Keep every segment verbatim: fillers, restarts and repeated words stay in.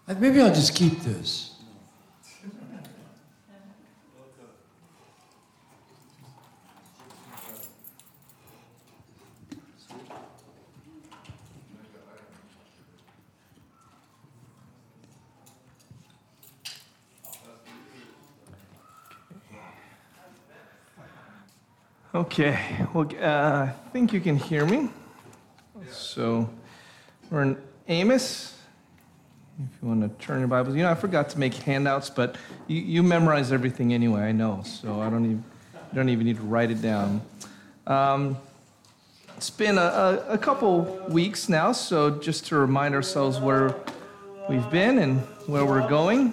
Maybe I'll just keep this. Okay, well, uh, I think you can hear me. So, we're in Amos. If you want to turn your Bibles. You know, I forgot to make handouts, but you, you memorize everything anyway, I know. So I don't even, don't even need to write it down. Um, it's been a, a, a couple weeks now, so just to remind ourselves where we've been and where we're going.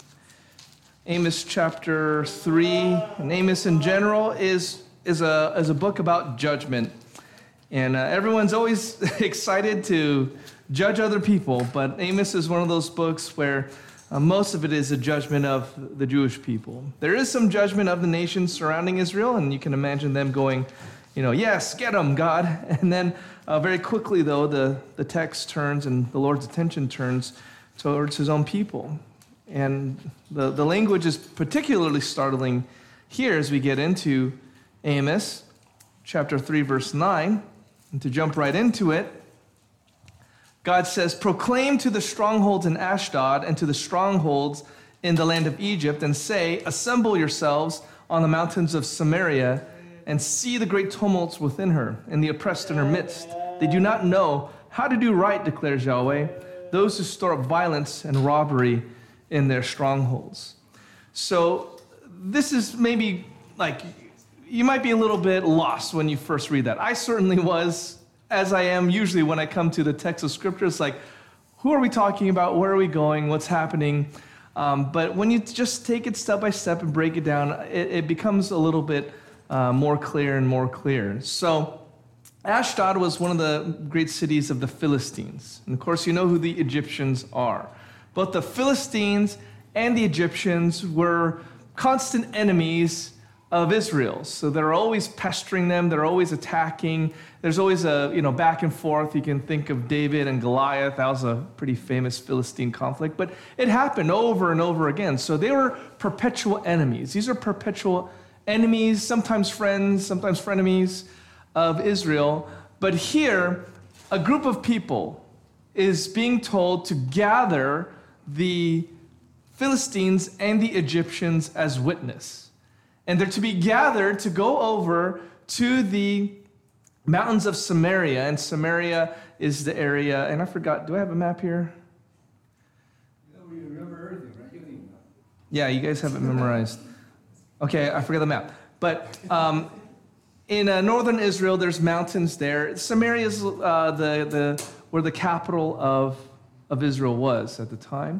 Amos chapter three, and Amos in general is is a is a book about judgment. And uh, everyone's always excited to judge other people, but Amos is one of those books where uh, most of it is a judgment of the Jewish people. There is some judgment of the nations surrounding Israel, and you can imagine them going, you know, yes, get them, God. And then uh, very quickly, though, the, the text turns and the Lord's attention turns towards his own people. And the, the language is particularly startling here as we get into Amos chapter three, verse nine. And to jump right into it, God says, proclaim to the strongholds in Ashdod and to the strongholds in the land of Egypt, and say, assemble yourselves on the mountains of Samaria, and see the great tumults within her, and the oppressed in her midst. They do not know how to do right, declares Yahweh, those who store up violence and robbery in their strongholds. So this is maybe like, you might be a little bit lost when you first read that. I certainly was, as I am usually when I come to the text of Scripture. It's like, who are we talking about? Where are we going? What's happening? Um, but when you just take it step by step and break it down, it, it becomes a little bit uh, more clear and more clear. So Ashdod was one of the great cities of the Philistines. And of course, you know who the Egyptians are. Both the Philistines and the Egyptians were constant enemies of Israel. So they're always pestering them. They're always attacking. There's always a, you know, back and forth. You can think of David and Goliath. That was a pretty famous Philistine conflict. But it happened over and over again. So they were perpetual enemies. These are perpetual enemies, sometimes friends, sometimes frenemies of Israel. But here, a group of people is being told to gather the Philistines and the Egyptians as witness. And they're to be gathered to go over to the mountains of Samaria. And Samaria is the area, and I forgot, do I have a map here? Yeah, we remember everything, right? Yeah, you guys have it memorized. Okay, I forgot the map. But um, in uh, northern Israel, there's mountains there. Samaria is uh, the, the, where the capital of, of Israel was at the time.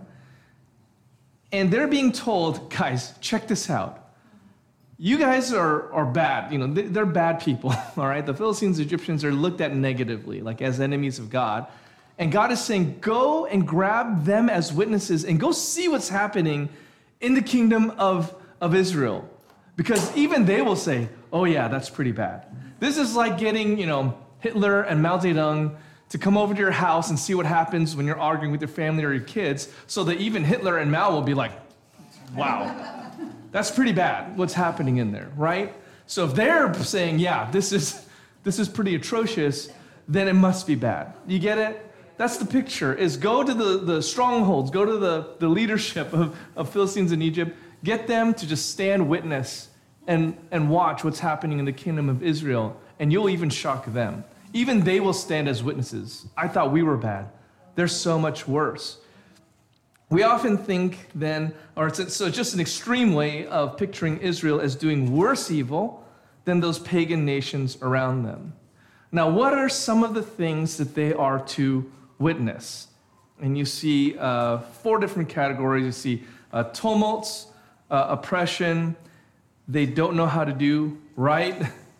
And they're being told, guys, check this out. You guys are, are bad. You know, they're bad people, all right? The Philistines, Egyptians are looked at negatively, like as enemies of God. And God is saying, go and grab them as witnesses and go see what's happening in the kingdom of, of Israel. Because even they will say, oh yeah, that's pretty bad. This is like getting, you know, Hitler and Mao Zedong to come over to your house and see what happens when you're arguing with your family or your kids, so that even Hitler and Mao will be like, wow. That's pretty bad, what's happening in there, right? So if they're saying, yeah, this is this is pretty atrocious, then it must be bad. You get it? That's the picture, is go to the, the strongholds, go to the, the leadership of, of Philistines in Egypt, get them to just stand witness and, and watch what's happening in the kingdom of Israel, and you'll even shock them. Even they will stand as witnesses. I thought we were bad. They're so much worse. We often think then, or it's so just an extreme way of picturing Israel as doing worse evil than those pagan nations around them. Now, what are some of the things that they are to witness? And you see uh, four different categories. You see uh, tumults, uh, oppression, they don't know how to do right,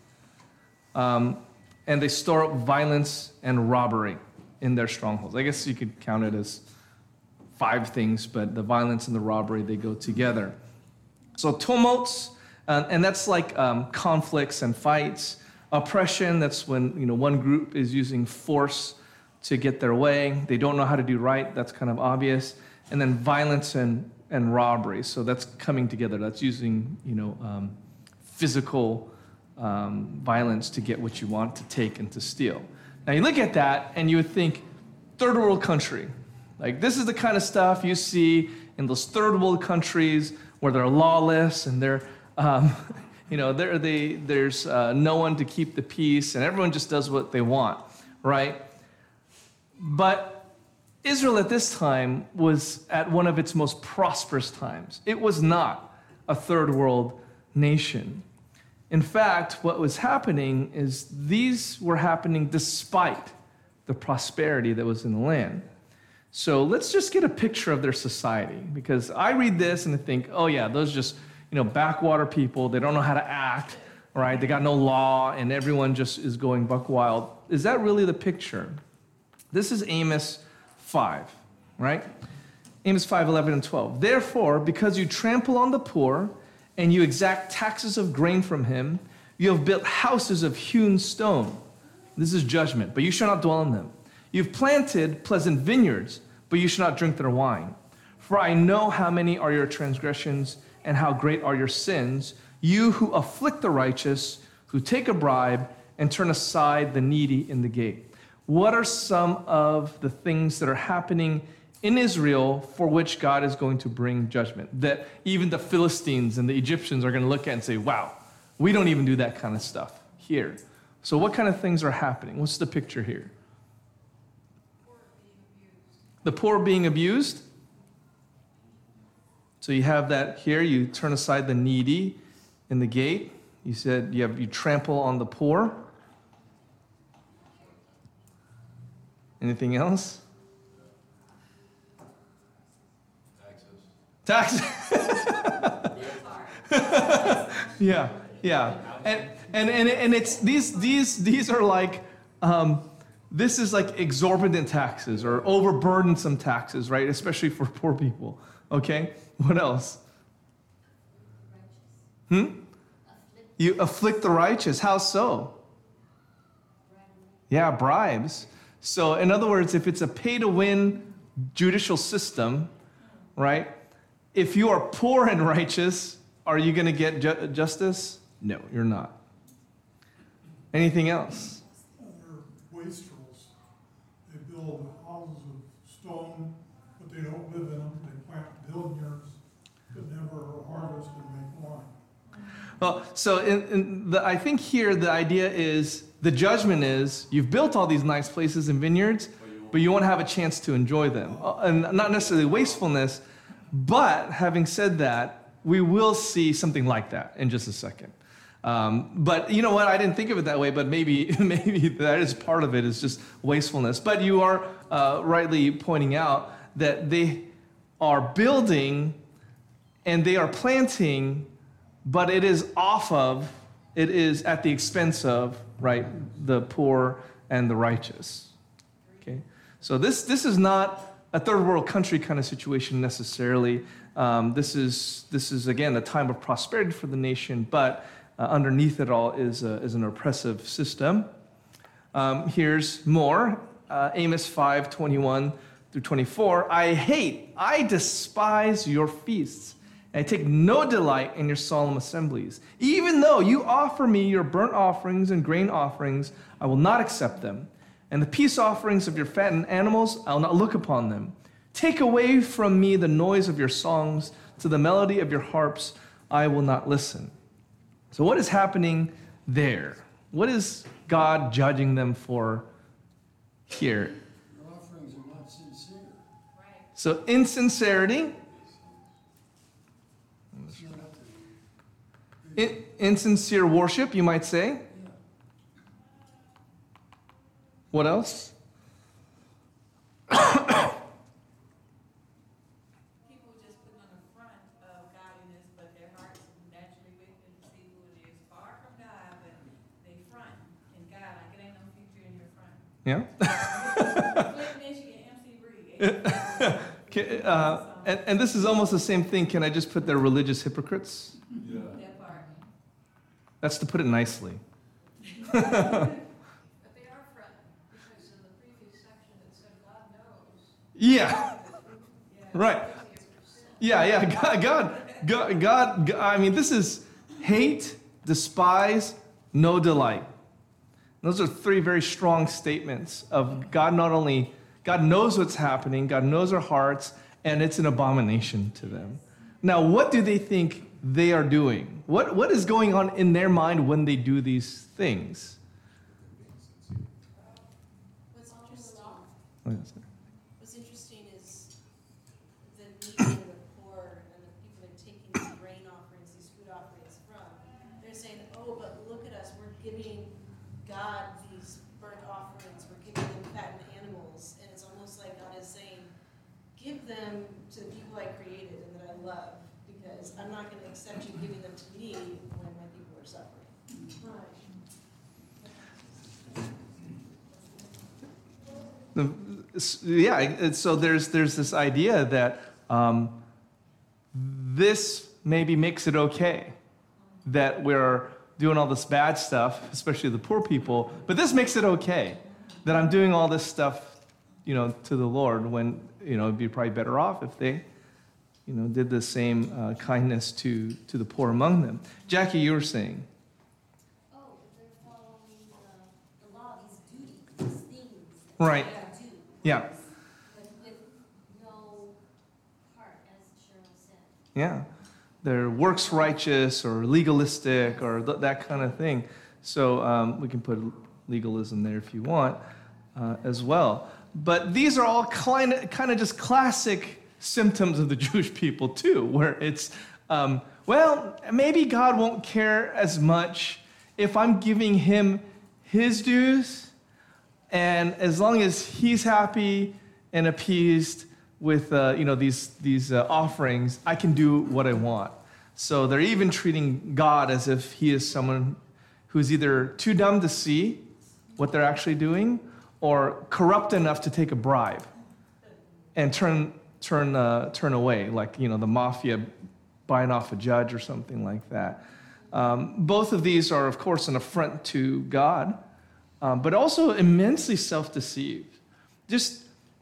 um, and they store up violence and robbery in their strongholds. I guess you could count it as five things, but the violence and the robbery, they go together. So tumults, uh, and that's like um, conflicts and fights. Oppression, that's when, you know, one group is using force to get their way. They don't know how to do right. That's kind of obvious. and then violence and, and robbery. So that's coming together. That's using, you know, um, physical um, violence to get what you want, to take and to steal. Now you look at that and you would think, third world country. Like, this is the kind of stuff you see in those third world countries where they're lawless and they're, um, you know, they're, they, there's uh, no one to keep the peace and everyone just does what they want, right? But Israel at this time was at one of its most prosperous times. It was not a third world nation. In fact, what was happening is these were happening despite the prosperity that was in the land. So let's just get a picture of their society, because I read this and I think, oh yeah, those just, you know, backwater people, they don't know how to act, right? They got no law and everyone just is going buck wild. Is that really the picture? This is Amos five, right? Amos five, eleven, and twelve. Therefore, because you trample on the poor and you exact taxes of grain from him, you have built houses of hewn stone. This is judgment, but you shall not dwell in them. You've planted pleasant vineyards, but you shall not drink their wine. For I know how many are your transgressions and how great are your sins, you who afflict the righteous, who take a bribe and turn aside the needy in the gate. What are some of the things that are happening in Israel for which God is going to bring judgment? That even the Philistines and the Egyptians are going to look at and say, wow, we don't even do that kind of stuff here. So what kind of things are happening? What's the picture here? The poor being abused. So you have that here. You turn aside the needy in the gate. You said you have you trample on the poor. Anything else? Taxes. Taxes. yeah, yeah. And and and and it's these these these are like um, this is like exorbitant taxes or overburdensome taxes, right? Especially for poor people. Okay. What else? Hmm? You afflict the righteous. How so? Yeah, bribes. So, in other words, if it's a pay-to-win judicial system, right? If you are poor and righteous, are you going to get ju- justice? No, you're not. Anything else? They're wastrels. They build houses of stone, but they don't live in them. They plant vineyards, but never harvest and make wine. Well, so in, in the, I think here the idea is, the judgment is, you've built all these nice places and vineyards, but you won't have a chance to enjoy them. And not necessarily wastefulness, but having said that, we will see something like that in just a second. Um, but you know what? I didn't think of it that way, but maybe maybe that is part of it, is just wastefulness. But you are uh, rightly pointing out that they are building and they are planting, but it is off of, it is at the expense of, right, the poor and the righteous. Okay, so this this is not a third world country kind of situation necessarily. Um, this is this is again a time of prosperity for the nation, but uh, underneath it all is a, is an oppressive system. Um, here's more. Uh, Amos five twenty-one through twenty-four. I hate, I despise your feasts. I take no delight in your solemn assemblies. Even though you offer me your burnt offerings and grain offerings, I will not accept them. And the peace offerings of your fattened animals, I will not look upon them. Take away from me the noise of your songs. To the melody of your harps, I will not listen. So what is happening there? What is God judging them for here? Your offerings are not sincere. So insincerity. In, insincere worship, you might say. What else? People just put on the front of godliness, but their hearts naturally wicked and deceitful, and is far from God, but they front in God. Like, it ain't no future in your front. Yeah. Flip Michigan, M C Bree. Okay, uh, and, and this is almost the same thing. Can I just put their religious hypocrites? Yeah. That part. That's to put it nicely. But they are front, because in the previous section it said God knows. Yeah. Right. Yeah, yeah. God, God, God, God, God, I mean, this is hate, despise, no delight. Those are three very strong statements of God not only, God knows what's happening, God knows our hearts, and it's an abomination to them. Now, what do they think they are doing? What, what is going on in their mind when they do these things? What's interesting, What is it? what's interesting is the needy and the poor and the people they're taking these grain offerings, these food offerings from. They're saying, oh, but look at us, we're giving God these burnt offerings, we're giving them fattened animals, and it's almost like God is saying, give them to the people I created and that I love, because I'm not going to accept you giving them to me when my people are suffering. The- yeah, it- so there's there's this idea that um, this maybe makes it okay that we're doing all this bad stuff, especially the poor people, but this makes it okay that I'm doing all this stuff, you know, to the Lord when, you know, it'd be probably better off if they, you know, did the same uh, kindness to, to the poor among them. Jackie, you were saying. Oh, they're following the, the law, these duties, these things that Right. they gotta do. Yeah. But with no heart, as Cheryl said. Yeah. They're works righteous or legalistic or th- that kind of thing. So um, we can put legalism there if you want uh, as well. But these are all kind of, kind of just classic symptoms of the Jewish people too, where it's, um, well, maybe God won't care as much if I'm giving him his dues, and as long as he's happy and appeased with uh, you know these these uh, offerings, I can do what I want. So they're even treating God as if he is someone who's either too dumb to see what they're actually doing, or corrupt enough to take a bribe and turn turn uh, turn away, like you know the mafia buying off a judge or something like that. Um, both of these are, of course, an affront to God, um, but also immensely self-deceived. Just,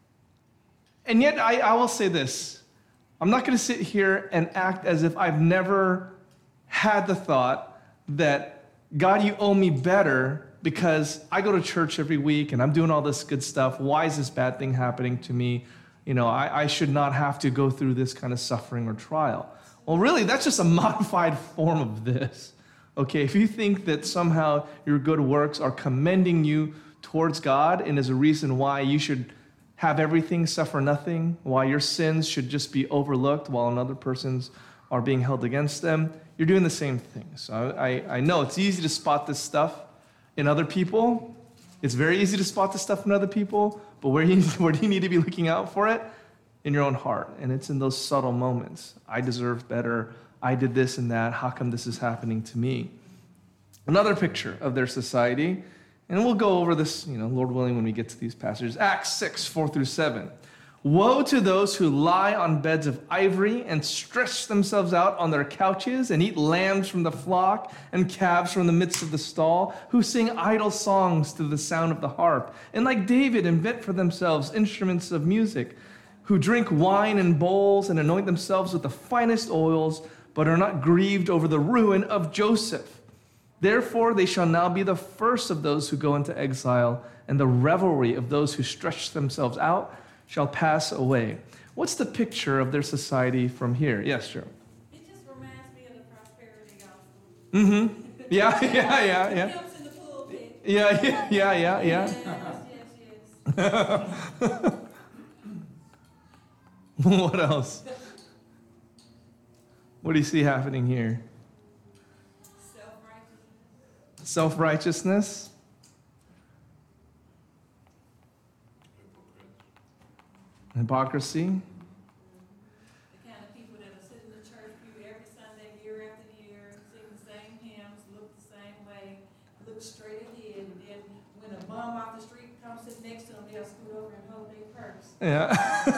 and yet I, I will say this: I'm not going to sit here and act as if I've never had the thought that God, you owe me better because I go to church every week and I'm doing all this good stuff. Why is this bad thing happening to me? You know, I, I should not have to go through this kind of suffering or trial. Well, really, that's just a modified form of this. Okay, if you think that somehow your good works are commending you towards God and is a reason why you should have everything, suffer nothing, why your sins should just be overlooked while another person's are being held against them, you're doing the same thing. So I, I know it's easy to spot this stuff in other people. It's very easy to spot this stuff in other people, but where, you, where do you need to be looking out for it? In your own heart. And it's in those subtle moments. I deserve better. I did this and that. How come this is happening to me? Another picture of their society, and we'll go over this, you know, Lord willing, when we get to these passages. Acts six, four through seven. Woe to those who lie on beds of ivory and stretch themselves out on their couches and eat lambs from the flock and calves from the midst of the stall, who sing idle songs to the sound of the harp, and like David invent for themselves instruments of music, who drink wine in bowls and anoint themselves with the finest oils, but are not grieved over the ruin of Joseph. Therefore they shall now be the first of those who go into exile, and the revelry of those who stretch themselves out shall pass away. What's the picture of their society from here? Yes, sure. It just reminds me of the prosperity gospel. Mm-hmm. Yeah, yeah, yeah, yeah. Helps in the pulpit. Yeah, yeah, yeah, yeah, yeah. Yes, yes, yes. What else? What do you see happening here? Self-righteous. Self-righteousness? Hypocrisy? The kind of people that are sitting in the church pew every Sunday, year after year, sing the same hymns, look the same way, look straight ahead, and then when a bum off the street comes sit next to them, they'll scoot over and hold their purse. Yeah.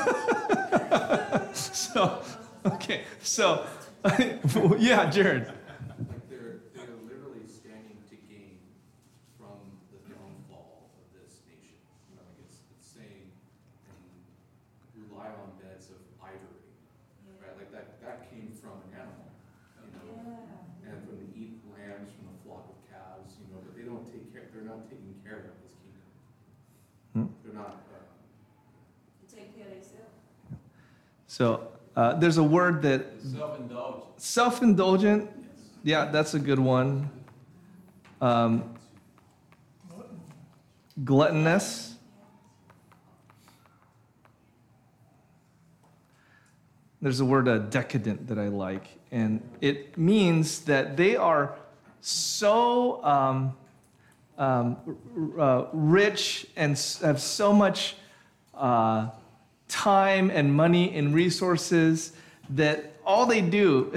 so, okay, so, yeah, Jared. Like they're, they're literally standing to gain from the downfall of this nation. You know, like it's, it's saying, and rely lie on beds of ivory, right? Like that, that came from an animal, you know? Yeah. And from the eat lambs from a flock of calves, you know, but they don't take care, they're not taking care of this kingdom. Hmm. They're not, uh, To take care of themselves. So uh, there's a word that Self-indulgent. self-indulgent. Yeah, that's a good one. Um, gluttonous. There's a word uh, decadent that I like, and it means that they are so um, um, r- uh, rich and s- have so much uh, time and money and resources that all they do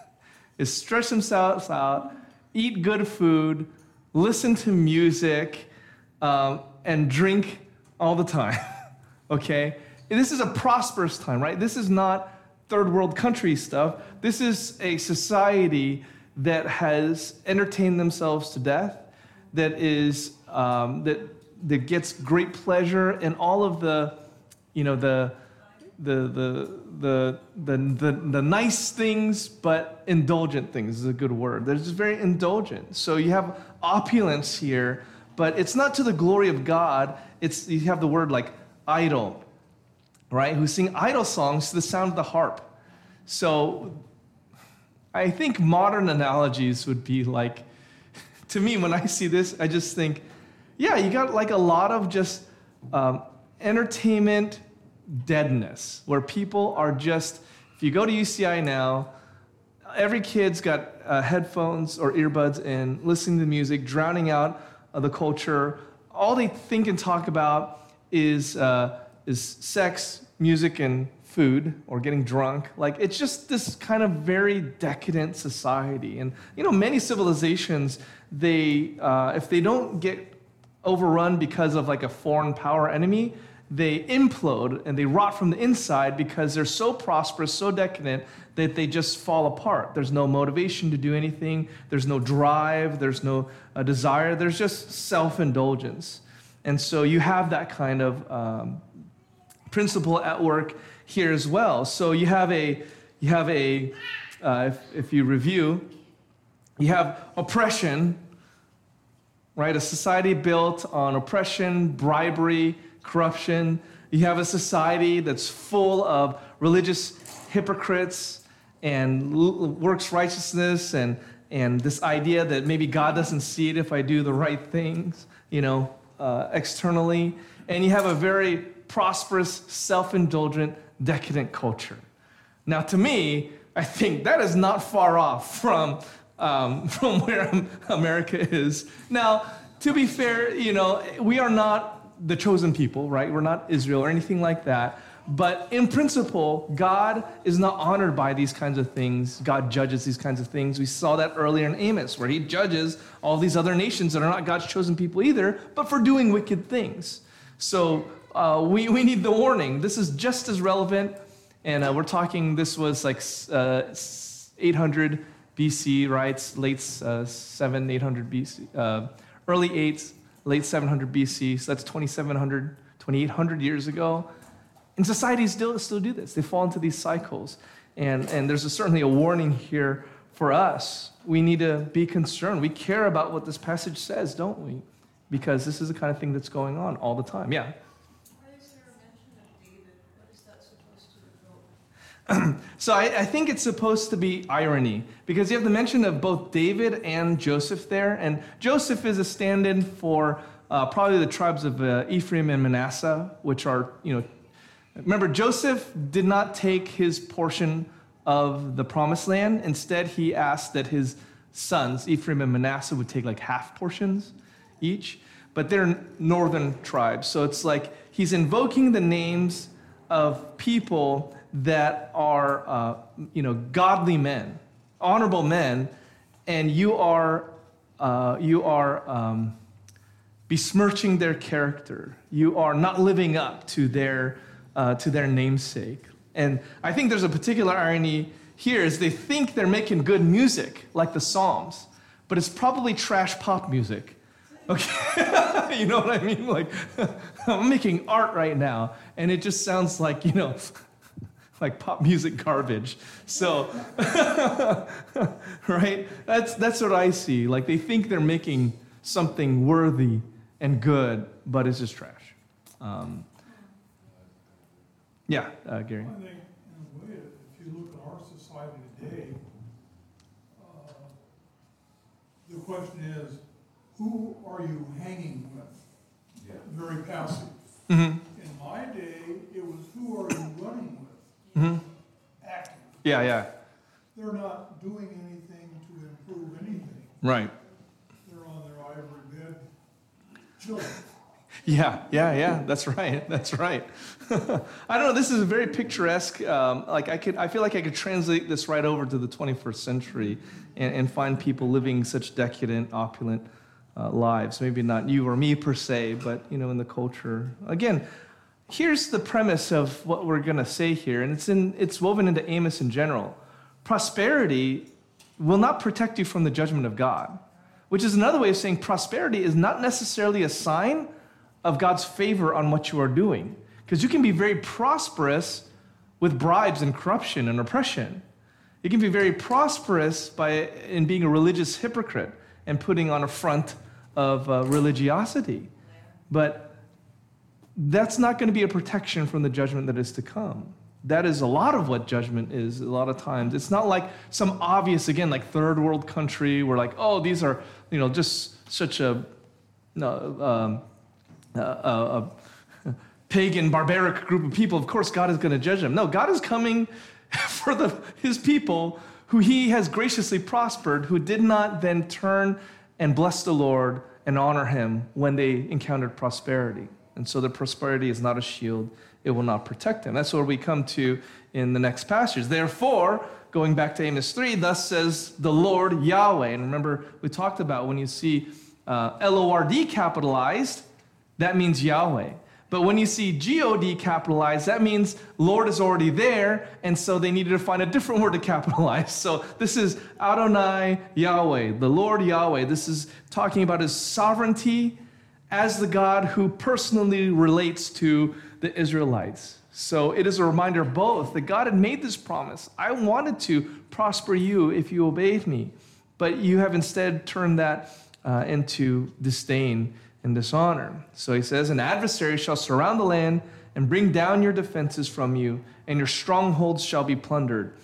is stretch themselves out, eat good food, listen to music, um, and drink all the time. Okay? And this is a prosperous time, right? This is not third world country stuff. This is a society that has entertained themselves to death, that is um, that that gets great pleasure in all of the, you know, the the the the the the, the nice things, but indulgent things is a good word. They're just very indulgent. So you have opulence here, but it's not to the glory of God. It's you have the word like idol, right? Who sing idol songs to the sound of the harp. So I think modern analogies would be like, to me, when I see this, I just think, yeah, you got like a lot of just um, entertainment deadness, where people are just, if you go to U C I now, every kid's got uh, headphones or earbuds in, listening to music, drowning out uh, the culture. All they think and talk about is uh, is sex, music, and food, or getting drunk. Like, it's just this kind of very decadent society. And, you know, many civilizations, they, uh, if they don't get overrun because of like a foreign power enemy, they implode and they rot from the inside because they're so prosperous, so decadent, that they just fall apart. There's no motivation to do anything. There's no drive. There's no uh, desire. There's just self-indulgence. And so you have that kind of um, principle at work here as well. So you have a, you have a, uh, if, if you review, you have oppression, right? A society built on oppression, bribery, corruption. You have a society that's full of religious hypocrites and l- works righteousness and, and this idea that maybe God doesn't see it if I do the right things, you know, uh, externally. And you have a very prosperous, self-indulgent, decadent culture. Now, to me, I think that is not far off from um, from where America is. Now, to be fair, you know, we are not the chosen people, right? We're not Israel or anything like that. But in principle, God is not honored by these kinds of things. God judges these kinds of things. We saw that earlier in Amos, where he judges all these other nations that are not God's chosen people either, but for doing wicked things. So uh, we, we need the warning. This is just as relevant. And uh, we're talking, this was like uh, eight hundred B C, right? Late uh, seven, eight hundred B C, uh, early eights, late seven hundred B C. So that's twenty-seven hundred, twenty-eight hundred years ago. And societies still, still do this. They fall into these cycles. And, and there's a, certainly a warning here for us. We need to be concerned. We care about what this passage says, don't we? Because this is the kind of thing that's going on all the time. Yeah? Why is there a mention of David? What is that supposed to evoke? So I, I think it's supposed to be irony, because you have the mention of both David and Joseph there. And Joseph is a stand-in for uh, probably the tribes of uh, Ephraim and Manasseh, which are, you know, remember, Joseph did not take his portion of the promised land. Instead, he asked that his sons, Ephraim and Manasseh, would take like half portions each. But they're northern tribes. So it's like he's invoking the names of people that are, uh, you know, godly men, honorable men, and you are, uh, you are um, besmirching their character. You are not living up to their Uh, to their namesake. And I think there's a particular irony here is they think they're making good music, like the Psalms, but it's probably trash pop music, Okay, you know what I mean? Like, I'm making art right now, and it just sounds like, you know, like pop music garbage. So, right? That's that's what I see. Like, they think they're making something worthy and good, but it's just trash. Um, yeah, uh, Gary. I think, in a way, if you look at our society today, uh, the question is, who are you hanging with? Yeah. Very passive. Mm-hmm. In my day, it was who are you running with? Mm-hmm. Active. Yeah, yeah. They're not doing anything to improve anything. Right. They're on their ivory bed, chilling. Yeah, yeah, yeah. That's right. That's right. I don't know. This is a very picturesque. Um, like I could, I feel like I could translate this right over to the twenty-first century, and, and find people living such decadent, opulent uh, lives. Maybe not you or me per se, but you know, in the culture. Again, here's the premise of what we're going to say here, and it's in, it's woven into Amos in general. Prosperity will not protect you from the judgment of God, which is another way of saying prosperity is not necessarily a sign of God's favor on what you are doing. Because you can be very prosperous with bribes and corruption and oppression. You can be very prosperous by in being a religious hypocrite and putting on a front of uh, religiosity. But that's not going to be a protection from the judgment that is to come. That is a lot of what judgment is a lot of times. It's not like some obvious, again, like third world country where like, oh, these are, you know, just such a, no, um, a, a, a pagan, barbaric group of people. Of course, God is going to judge them. No, God is coming for the his people who he has graciously prospered, who did not then turn and bless the Lord and honor him when they encountered prosperity. And so the prosperity is not a shield. It will not protect them. That's where we come to in the next passage. Therefore, going back to Amos three, thus says the Lord Yahweh. And remember, we talked about when you see uh, L O R D capitalized, that means Yahweh. But when you see G O D capitalized, that means Lord is already there, and so they needed to find a different word to capitalize. So this is Adonai Yahweh, the Lord Yahweh. This is talking about his sovereignty as the God who personally relates to the Israelites. So it is a reminder both that God had made this promise. I wanted to prosper you if you obeyed me, but you have instead turned that uh, into disdain and dishonor. So he says, an adversary shall surround the land and bring down your defenses from you, and your strongholds shall be plundered.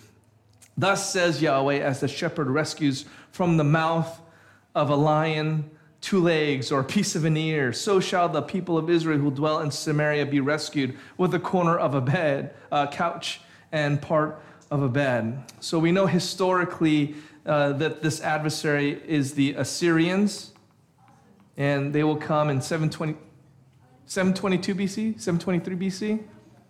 Thus says Yahweh, as the shepherd rescues from the mouth of a lion two legs or a piece of an ear, so shall the people of Israel who dwell in Samaria be rescued with a corner of a bed, a couch, and part of a bed. So we know historically uh, that this adversary is the Assyrians, and they will come in seven twenty, seven twenty-two B C, seven twenty-three B C?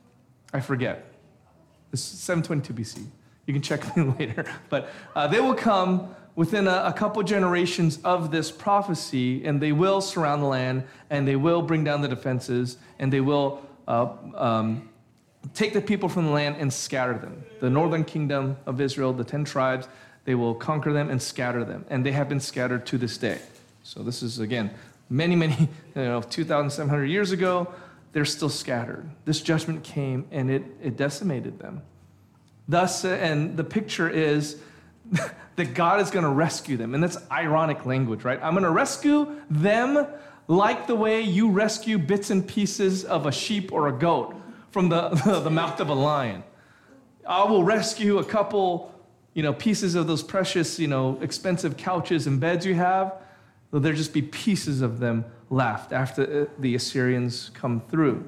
I forget. It's seven twenty-two B C. You can check me later. But uh, they will come within a, a couple generations of this prophecy, and they will surround the land, and they will bring down the defenses, and they will uh, um, take the people from the land and scatter them. The northern kingdom of Israel, the ten tribes, they will conquer them and scatter them. And they have been scattered to this day. So this is, again, many, many, you know, two thousand seven hundred years ago, they're still scattered. This judgment came, and it, it decimated them. Thus, uh, and the picture is that God is going to rescue them. And that's ironic language, right? I'm going to rescue them like the way you rescue bits and pieces of a sheep or a goat from the, the mouth of a lion. I will rescue a couple, you know, pieces of those precious, you know, expensive couches and beds you have. There'll there just be pieces of them left after the Assyrians come through.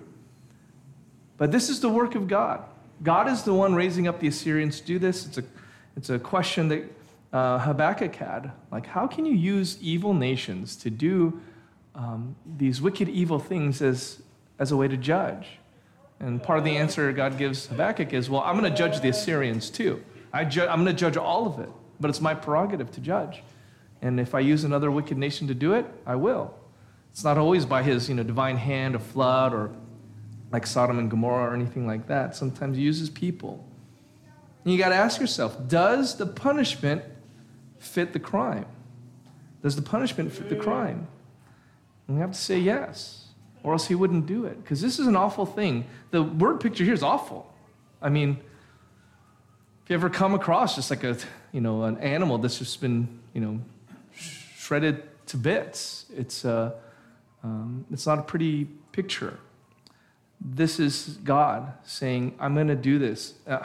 But this is the work of God. God is the one raising up the Assyrians to do this. It's a, it's a question that uh, Habakkuk had. Like, how can you use evil nations to do um, these wicked, evil things as, as a way to judge? And part of the answer God gives Habakkuk is, well, I'm going to judge the Assyrians too. I ju- I'm going to judge all of it, but it's my prerogative to judge. And if I use another wicked nation to do it, I will. It's not always by his, you know, divine hand, a flood, or like Sodom and Gomorrah or anything like that. Sometimes he uses people. And you got to ask yourself, does the punishment fit the crime? Does the punishment fit the crime? And we have to say yes, or else he wouldn't do it. Because this is an awful thing. The word picture here is awful. I mean, if you ever come across just like a, you know, an animal that's just been, you know, shredded to bits, it's, uh, um, it's not a pretty picture. This is God saying, I'm going to do this. Uh,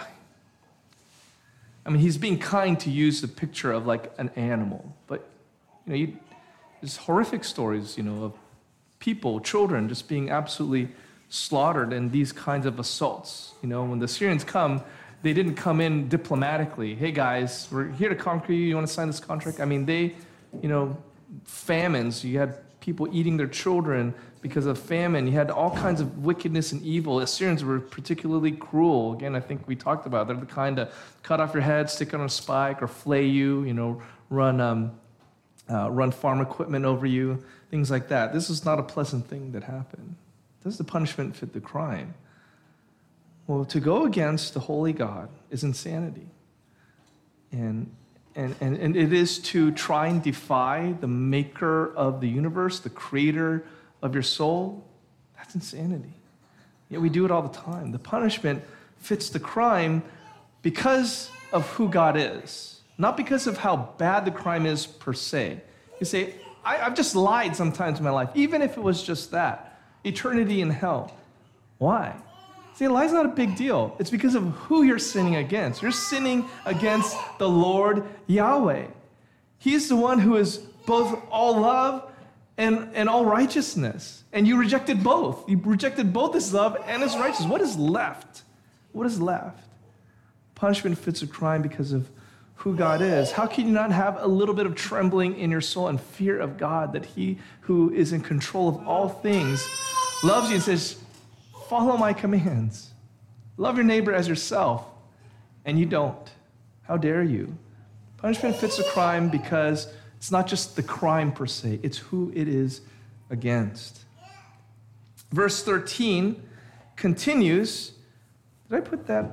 I mean, he's being kind to use the picture of like an animal, but you know, you, there's horrific stories, you know, of people, children, just being absolutely slaughtered in these kinds of assaults. You know, when the Syrians come, they didn't come in diplomatically. Hey guys, we're here to conquer you. You want to sign this contract? I mean, they, you know, famines. You had people eating their children because of famine. You had all kinds of wickedness and evil. The Assyrians were particularly cruel. Again, I think we talked about it. They're the kind to cut off your head, stick it on a spike, or flay you, you know, run um, uh, run farm equipment over you, things like that. This is not a pleasant thing that happened. Does the punishment fit the crime? Well, to go against the holy God is insanity. And And, and, and it is to try and defy the maker of the universe, the creator of your soul. That's insanity. Yet we do it all the time. The punishment fits the crime because of who God is, not because of how bad the crime is per se. You say, I, I've just lied sometimes in my life, even if it was just that. Eternity in hell. Why? See, lie's not a big deal. It's because of who you're sinning against. You're sinning against the Lord Yahweh. He's the one who is both all love and, and all righteousness. And you rejected both. You rejected both his love and his righteousness. What is left? What is left? Punishment fits a crime because of who God is. How can you not have a little bit of trembling in your soul and fear of God, that he who is in control of all things loves you and says, follow my commands. Love your neighbor as yourself. And you don't. How dare you? Punishment fits a crime because it's not just the crime per se, it's who it is against. Verse thirteen continues. Did I put that?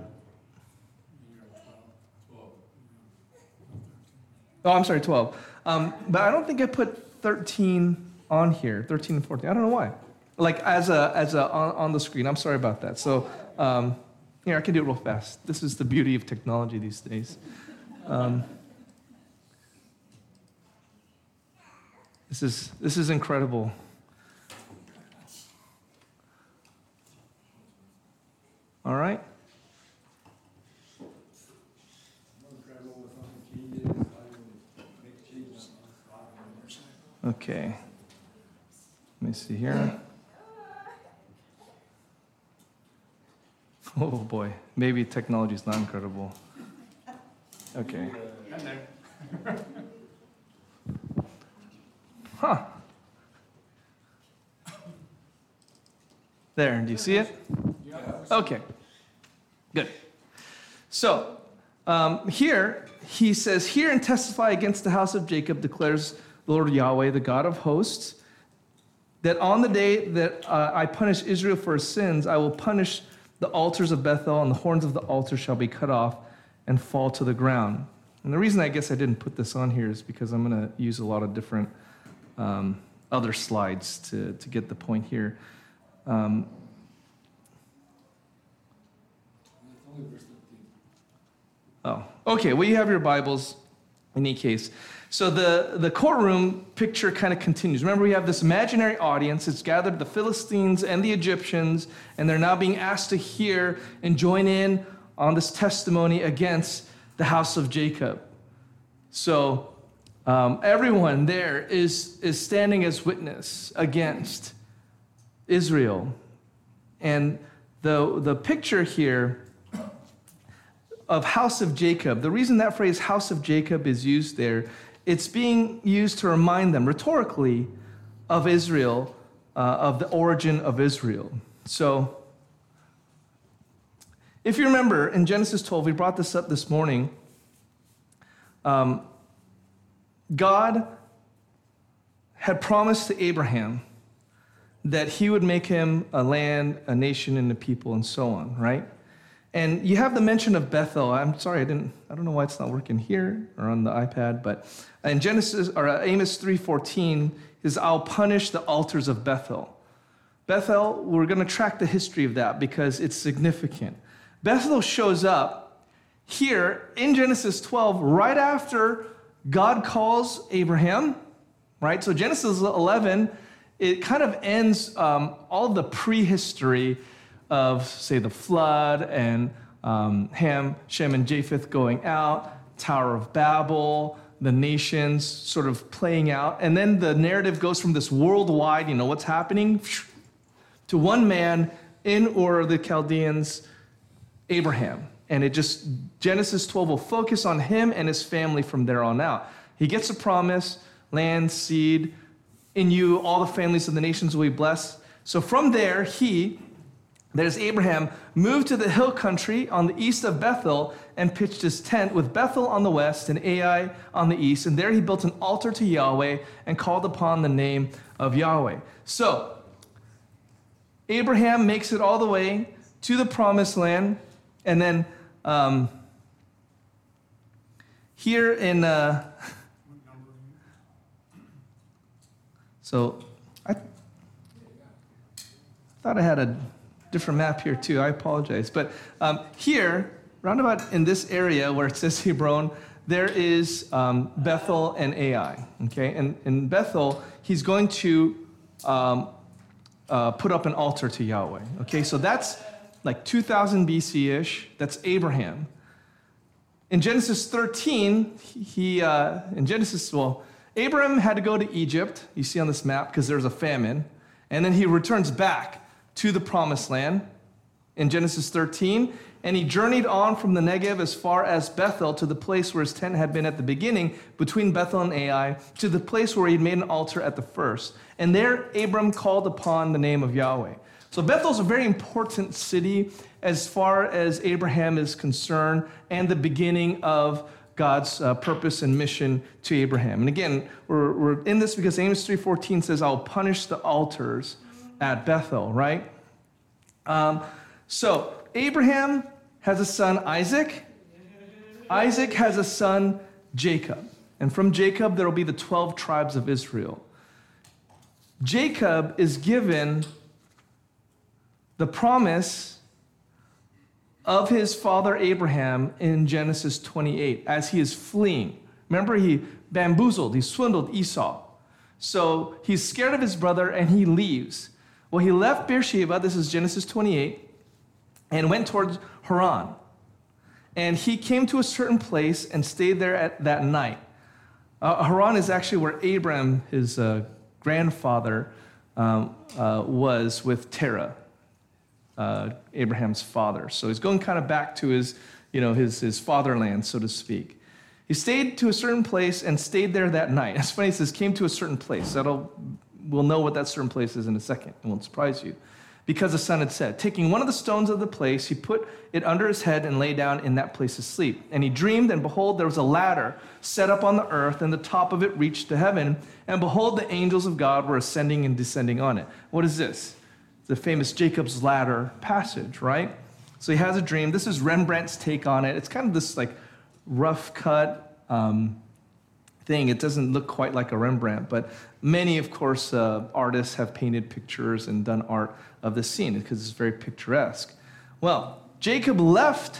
Oh, I'm sorry, twelve. Um, but I don't think I put thirteen on here, thirteen and fourteen. I don't know why. Like as a as a on, on the screen. I'm sorry about that. So um, here, I can do it real fast. This is the beauty of technology these days. Um, this is this is incredible. All right. Okay. Let me see here. Oh boy, maybe technology is not incredible. Okay. Huh. There, do you see it? Okay. Good. So, um, here, he says, hear and testify against the house of Jacob, declares the Lord Yahweh, the God of hosts, that on the day that uh, I punish Israel for his sins, I will punish the altars of Bethel, and the horns of the altar shall be cut off and fall to the ground. And the reason I guess I didn't put this on here is because I'm going to use a lot of different um, other slides to, to get the point here. Um, oh, okay. Well, you have your Bibles in any case. So the, the courtroom picture kind of continues. Remember, we have this imaginary audience. It's gathered the Philistines and the Egyptians, and they're now being asked to hear and join in on this testimony against the house of Jacob. So um, everyone there is, is standing as witness against Israel. And the, the picture here of house of Jacob, the reason that phrase house of Jacob is used there, it's being used to remind them rhetorically of Israel, uh, of the origin of Israel. So, if you remember in Genesis twelve, we brought this up this morning. Um, God had promised to Abraham that he would make him a land, a nation, and a people, and so on, right? And you have the mention of Bethel. I'm sorry, I didn't. I don't know why it's not working here or on the iPad, but in Genesis or Amos three fourteen, is I'll punish the altars of Bethel. Bethel, we're going to track the history of that because it's significant. Bethel shows up here in Genesis twelve right after God calls Abraham, right? So Genesis eleven, it kind of ends um, all the prehistory of, say, the flood and um, Ham, Shem, and Japheth going out, Tower of Babel, the nations sort of playing out. And then the narrative goes from this worldwide, you know, what's happening, to one man in Ur of the Chaldeans, Abraham. And it just, Genesis twelve will focus on him and his family from there on out. He gets a promise, land, seed, in you all the families of the nations will be blessed. So from there, he, that is Abraham, moved to the hill country on the east of Bethel and pitched his tent with Bethel on the west and Ai on the east. And there he built an altar to Yahweh and called upon the name of Yahweh. So Abraham makes it all the way to the promised land. And then um, here in, uh, so I thought I had a different map here too. I apologize. But um, here, roundabout in this area where it says Hebron, there is um, Bethel and Ai. Okay, and in Bethel, he's going to um, uh, put up an altar to Yahweh. Okay, so that's like two thousand B C-ish. That's Abraham. In Genesis thirteen, he uh, in Genesis, well, Abraham had to go to Egypt. You see on this map because there's a famine, and then he returns back to the promised land in Genesis thirteen, and he journeyed on from the Negev as far as Bethel to the place where his tent had been at the beginning, between Bethel and Ai, to the place where he had made an altar at the first. And there Abram called upon the name of Yahweh. So Bethel's a very important city as far as Abraham is concerned and the beginning of God's uh, purpose and mission to Abraham. And again, we're, we're in this because Amos three fourteen says, I'll punish the altars at Bethel, right? Um, so Abraham has a son, Isaac. Isaac has a son, Jacob. And from Jacob, there will be the twelve tribes of Israel. Jacob is given the promise of his father Abraham in Genesis twenty-eight as he is fleeing. Remember, he bamboozled, he swindled Esau. So he's scared of his brother and he leaves. Well, he left Beersheba, this is Genesis twenty-eight, and went towards Haran. And he came to a certain place and stayed there at that night. Uh, Haran is actually where Abram, his uh, grandfather, um, uh, was with Terah. Uh, Abraham's father. So he's going kind of back to his, you know, his, his fatherland, so to speak. He stayed to a certain place and stayed there that night. It's funny, it says came to a certain place. That'll, we'll know what that certain place is in a second. It won't surprise you. Because the son had said, taking one of the stones of the place, he put it under his head and lay down in that place to sleep. And he dreamed, and behold, there was a ladder set up on the earth, and the top of it reached to heaven. And behold, the angels of God were ascending and descending on it. What is this? The famous Jacob's Ladder passage, right? So he has a dream. This is Rembrandt's take on it. It's kind of this like rough cut um, thing. It doesn't look quite like a Rembrandt, but many, of course, uh, artists have painted pictures and done art of this scene because it's very picturesque. Well, Jacob left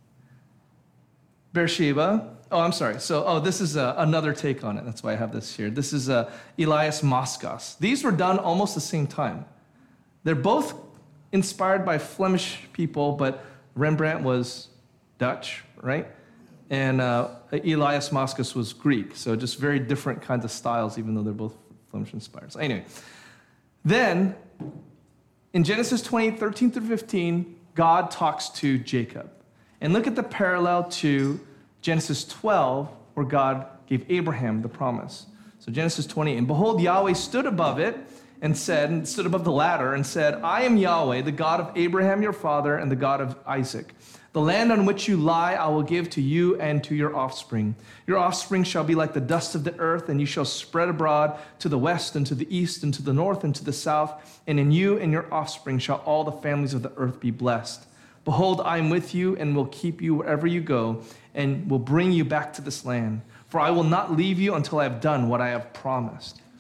Beersheba. Oh, I'm sorry. So, oh, this is uh, another take on it. That's why I have this here. This is uh, Elias Moscas. These were done almost the same time. They're both inspired by Flemish people, but Rembrandt was Dutch, right? And uh, Elias Moscas was Greek, so just very different kinds of styles, even though they're both Flemish inspired. So anyway, then in Genesis twenty, thirteen through fifteen, God talks to Jacob. And look at the parallel to Genesis twelve, where God gave Abraham the promise. So Genesis twenty, and behold, Yahweh stood above it, and said, and stood above the ladder, and said, I am Yahweh, the God of Abraham your father, and the God of Isaac. The land on which you lie I will give to you and to your offspring. Your offspring shall be like the dust of the earth, and you shall spread abroad to the west and to the east and to the north and to the south. And in you and your offspring shall all the families of the earth be blessed. Behold, I am with you and will keep you wherever you go, and will bring you back to this land. For I will not leave you until I have done what I have promised.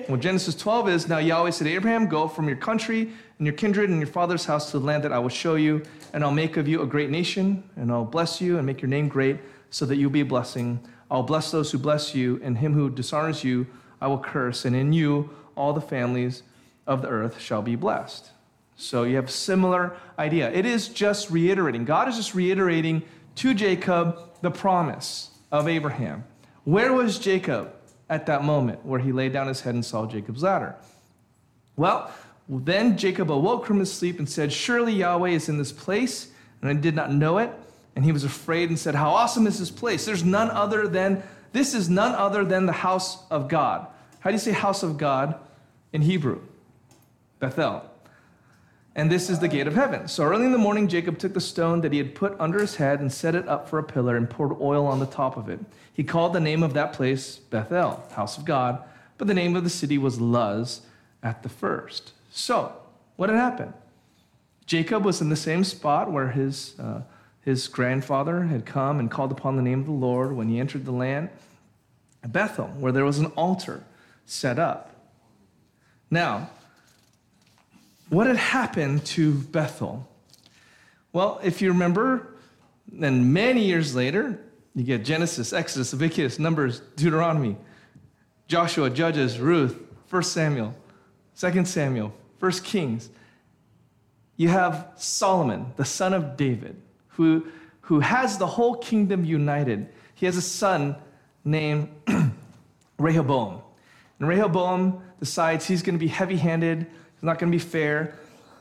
Well, Genesis twelve is, now Yahweh said to Abraham, go from your country and your kindred and your father's house to the land that I will show you, and I'll make of you a great nation, and I'll bless you and make your name great so that you'll be a blessing. I'll bless those who bless you, and him who dishonors you I will curse, and in you all the families of the earth shall be blessed. So you have a similar idea. It is just reiterating. God is just reiterating to Jacob the promise of Abraham. Where was Jacob at that moment where he laid down his head and saw Jacob's ladder? Well, then Jacob awoke from his sleep and said, surely Yahweh is in this place, and I did not know it. And he was afraid and said, how awesome is this place? There's none other than, this is none other than the house of God. How do you say house of God in Hebrew? Bethel. And this is the gate of heaven. So early in the morning, Jacob took the stone that he had put under his head and set it up for a pillar and poured oil on the top of it. He called the name of that place Bethel, house of God, but the name of the city was Luz at the first. So what had happened? Jacob was in the same spot where his, uh, his grandfather had come and called upon the name of the Lord when he entered the land, Bethel, where there was an altar set up. Now, what had happened to Bethel? Well, if you remember, then many years later, you get Genesis, Exodus, Leviticus, Numbers, Deuteronomy, Joshua, Judges, Ruth, First Samuel, Second Samuel, First Kings. You have Solomon, the son of David, who, who has the whole kingdom united. He has a son named Rehoboam. And Rehoboam decides he's going to be heavy-handed, not going to be fair.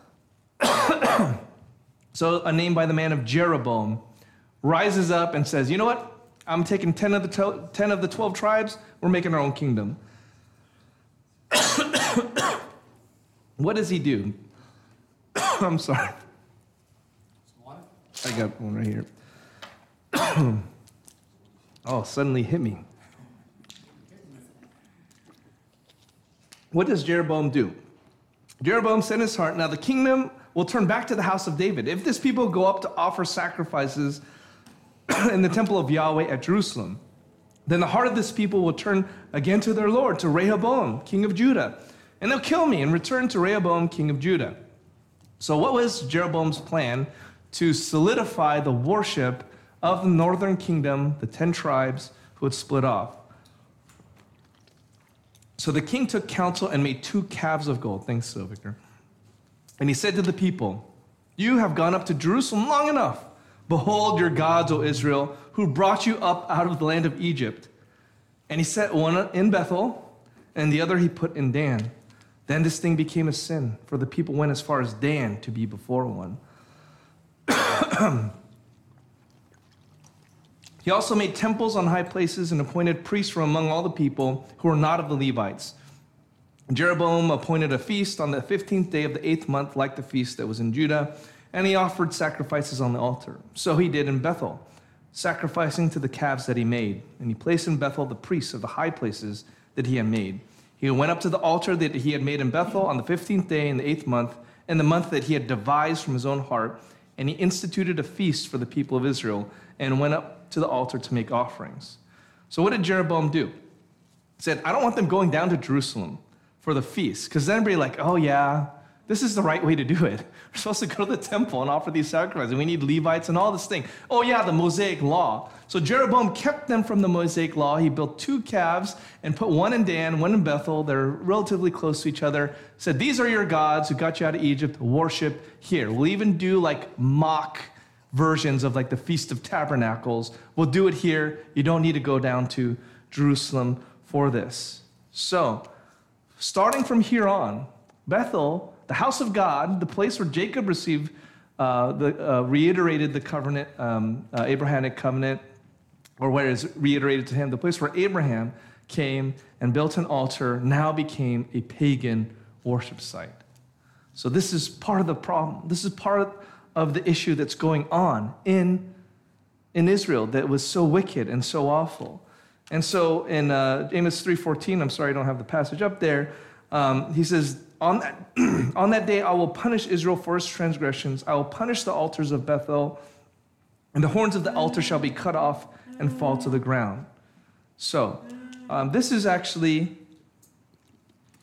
So a name by the man of Jeroboam rises up and says, you know what? I'm taking ten of the, to- ten of the twelve tribes. We're making our own kingdom. What does he do? I'm sorry. I got one right here. Oh, suddenly hit me. What does Jeroboam do? Jeroboam said in his heart, now the kingdom will turn back to the house of David. If this people go up to offer sacrifices in the temple of Yahweh at Jerusalem, then the heart of this people will turn again to their Lord, to Rehoboam, king of Judah. And they'll kill me and return to Rehoboam, king of Judah. So what was Jeroboam's plan to solidify the worship of the northern kingdom, the ten tribes who had split off? So the king took counsel and made two calves of gold. Thanks, so, Victor. And he said to the people, you have gone up to Jerusalem long enough. Behold your gods, O Israel, who brought you up out of the land of Egypt. And he set one in Bethel, and the other he put in Dan. Then this thing became a sin, for the people went as far as Dan to be before one. He also made temples on high places and appointed priests from among all the people who were not of the Levites. Jeroboam appointed a feast on the fifteenth day of the eighth month, like the feast that was in Judah, and he offered sacrifices on the altar. So he did in Bethel, sacrificing to the calves that he made. And he placed in Bethel the priests of the high places that he had made. He went up to the altar that he had made in Bethel on the fifteenth day in the eighth month, in the month that he had devised from his own heart, and he instituted a feast for the people of Israel, and went up to the altar to make offerings. So what did Jeroboam do? He said, I don't want them going down to Jerusalem for the feast, because then everybody like, oh yeah, this is the right way to do it. We're supposed to go to the temple and offer these sacrifices, and we need Levites and all this thing. Oh yeah, the Mosaic law. So Jeroboam kept them from the Mosaic law. He built two calves and put one in Dan, one in Bethel. They're relatively close to each other. Said, these are your gods who got you out of Egypt. Worship here. We'll even do like mock versions of like the Feast of Tabernacles. We'll do it here. You don't need to go down to Jerusalem for this. So, starting from here on, Bethel, the house of God, the place where Jacob received, uh, the uh, reiterated the covenant, um, uh, Abrahamic covenant, or where it's reiterated to him, the place where Abraham came and built an altar, now became a pagan worship site. So this is part of the problem. This is part of the issue that's going on in, in Israel that was so wicked and so awful. And so in uh, Amos three fourteen, I'm sorry I don't have the passage up there, um, he says, on that, on that day I will punish Israel for its transgressions. I will punish the altars of Bethel, and the horns of the altar shall be cut off and fall to the ground. So um, this is actually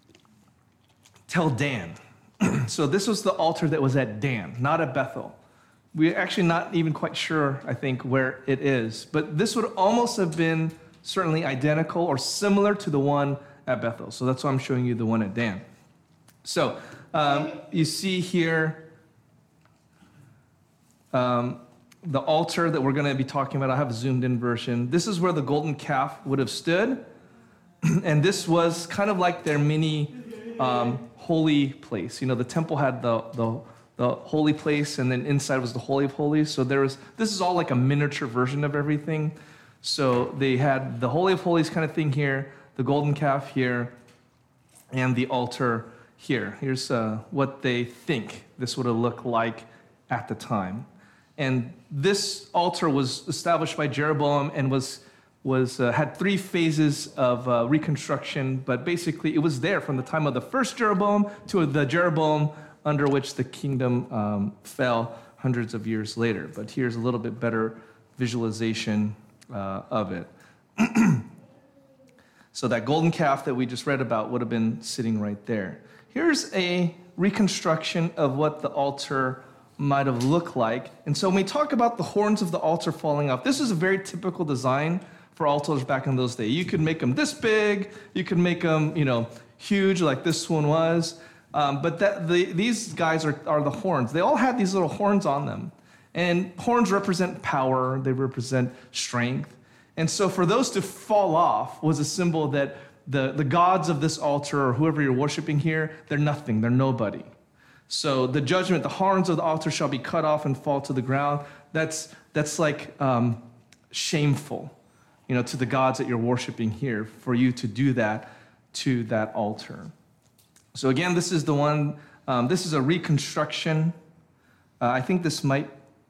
Tel Dan. So this was the altar that was at Dan, not at Bethel. We're actually not even quite sure, I think, where it is. But this would almost have been certainly identical or similar to the one at Bethel. So that's why I'm showing you the one at Dan. So um, you see here um, the altar that we're going to be talking about. I have a zoomed in version. This is where the golden calf would have stood. And this was kind of like their mini um, holy place. You know, the temple had the, the, the holy place, and then inside was the Holy of Holies. So there was, this is all like a miniature version of everything. So they had the Holy of Holies kind of thing here, the golden calf here, and the altar here. Here's uh, what they think this would have looked like at the time. And this altar was established by Jeroboam and was was uh, had three phases of uh, reconstruction, but basically it was there from the time of the first Jeroboam to the Jeroboam under which the kingdom um, fell hundreds of years later. But here's a little bit better visualization uh, of it. So that golden calf that we just read about would have been sitting right there. Here's a reconstruction of what the altar might have looked like. And so when we talk about the horns of the altar falling off, this is a very typical design for altars back in those days. You could make them this big, you could make them, you know, huge like this one was. Um, but that, the, these guys are, are the horns. They all had these little horns on them. And horns represent power, they represent strength. And so for those to fall off was a symbol that the, the gods of this altar, or whoever you're worshiping here, they're nothing, they're nobody. So the judgment, the horns of the altar shall be cut off and fall to the ground. That's, that's like um, shameful, you know, to the gods that you're worshiping here, for you to do that to that altar. So again, this is the one, um, this is a reconstruction. Uh, I think this might,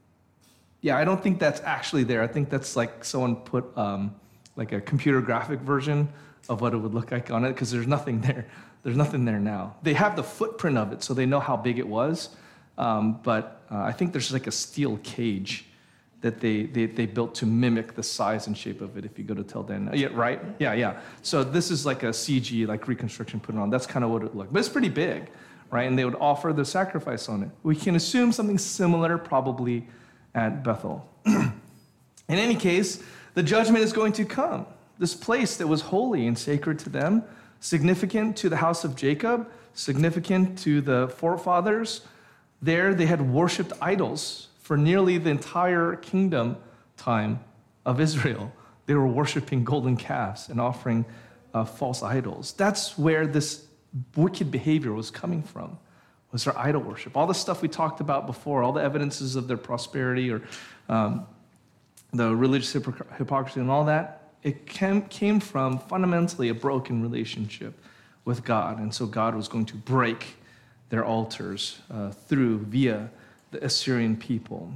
yeah, I don't think that's actually there. I think that's like someone put um, like a computer graphic version of what it would look like on it, because there's nothing there. There's nothing there now. They have the footprint of it, so they know how big it was. Um, but uh, I think there's like a steel cage that they, they they built to mimic the size and shape of it. If you go to Tel Dan, yeah, right, yeah, yeah. So this is like a C G, like reconstruction put on. That's kind of what it looked. But it's pretty big, right? And they would offer the sacrifice on it. We can assume something similar, probably at Bethel. In any case, the judgment is going to come. This place that was holy and sacred to them, significant to the house of Jacob, significant to the forefathers. There they had worshipped idols for nearly the entire kingdom time of Israel. They were worshiping golden calves and offering uh, false idols. That's where this wicked behavior was coming from, was their idol worship. All the stuff we talked about before, all the evidences of their prosperity or um, the religious hypocr- hypocrisy and all that, it came, came from fundamentally a broken relationship with God. And so God was going to break their altars uh, through, via the Assyrian people.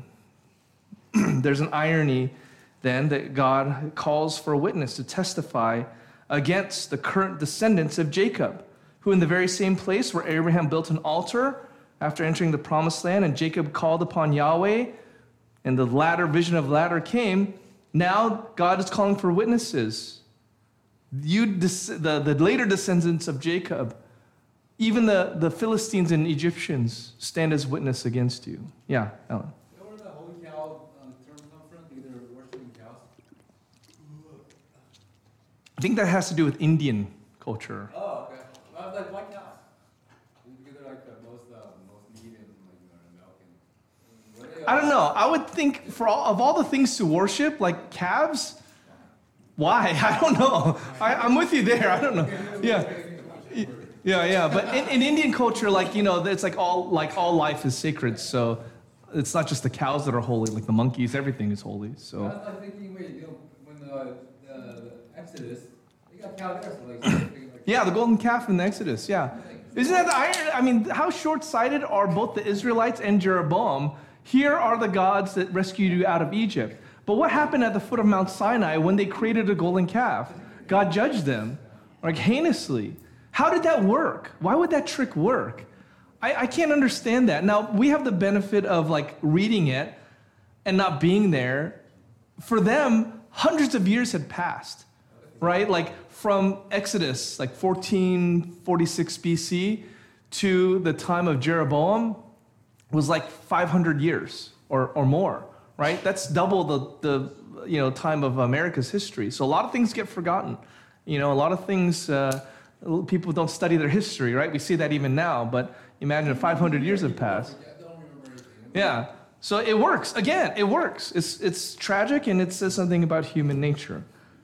There's an irony then that God calls for a witness to testify against the current descendants of Jacob, who in the very same place where Abraham built an altar after entering the promised land and Jacob called upon Yahweh and the latter vision of ladder came, now God is calling for witnesses. You, the, the later descendants of Jacob, even the, the Philistines and Egyptians stand as witness against you. Yeah, Alan. You know where the holy cow um, term come from? Think they're worshiping cows? I think that has to do with Indian culture. Oh, okay. I was like, why cows? Because they're like the most, uh, most meat and like, you know, milk and. What are they I don't know. I would think for all of all the things to worship, like calves, why? I don't know. I, I'm with you there. I don't know. Yeah. Yeah, yeah. But in, in Indian culture, like, you know, it's like all like all life is sacred. So it's not just the cows that are holy, like the monkeys, everything is holy. I So was like thinking, wait, you know, when the, the, the Exodus, they got cow there, so like, thinking, like yeah, the golden calf in the Exodus, yeah. Isn't that the iron? I mean, how short-sighted are both the Israelites and Jeroboam? Here are the gods that rescued you out of Egypt. But what happened at the foot of Mount Sinai when they created a golden calf? God judged them, like heinously. How did that work? Why would that trick work? I, I can't understand that. Now, we have the benefit of like reading it and not being there. For them, hundreds of years had passed, right? Like from Exodus, like fourteen forty-six B C, to the time of Jeroboam was like five hundred years or, or more, right? That's double the, the you know time of America's history. So a lot of things get forgotten. You know, a lot of things, uh, people don't study their history, right? We see that even now, but imagine five hundred years have passed. Yeah, so it works. Again, it works. It's, it's tragic, and it says something about human nature.